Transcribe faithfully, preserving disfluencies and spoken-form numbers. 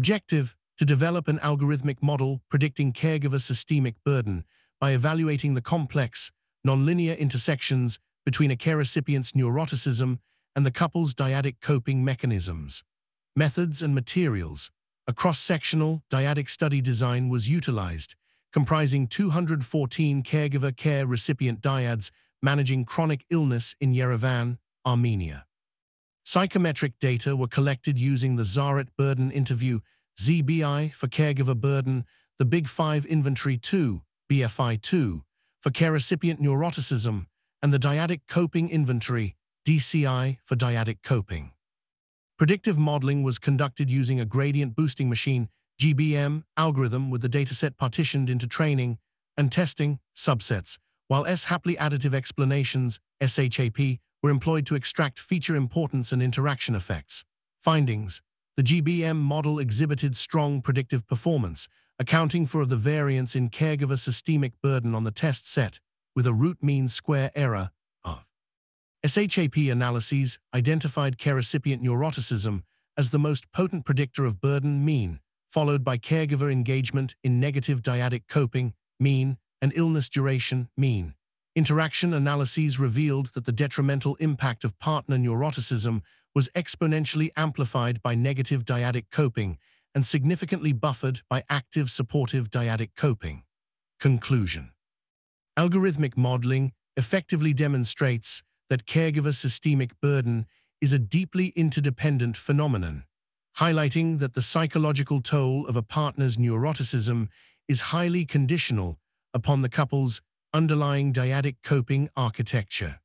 Objective: to develop an algorithmic model predicting caregiver systemic burden by evaluating the complex, nonlinear intersections between a care recipient's neuroticism and the couple's dyadic coping mechanisms. Methods and materials: a cross-sectional dyadic study design was utilized, comprising two hundred fourteen caregiver care recipient dyads managing chronic illness in Yerevan, Armenia. Psychometric data were collected using the Zarit Burden Interview Z B I for caregiver burden, the Big Five Inventory two B F I two for care recipient neuroticism, and the Dyadic Coping Inventory D C I for dyadic coping. Predictive modeling was conducted using a gradient boosting machine G B M algorithm with the dataset partitioned into training and testing subsets, while S-haply additive explanations S H A P were employed to extract feature importance and interaction effects. Findings: the G B M model exhibited strong predictive performance, accounting for the variance in caregiver systemic burden on the test set, with a root mean square error of. S H A P analyses identified care recipient neuroticism as the most potent predictor of burden mean, followed by caregiver engagement in negative dyadic coping mean and illness duration mean. Interaction analyses revealed that the detrimental impact of partner neuroticism was exponentially amplified by negative dyadic coping and significantly buffered by active supportive dyadic coping. Conclusion: algorithmic modeling effectively demonstrates that caregiver systemic burden is a deeply interdependent phenomenon, highlighting that the psychological toll of a partner's neuroticism is highly conditional upon the couple's underlying dyadic coping architecture.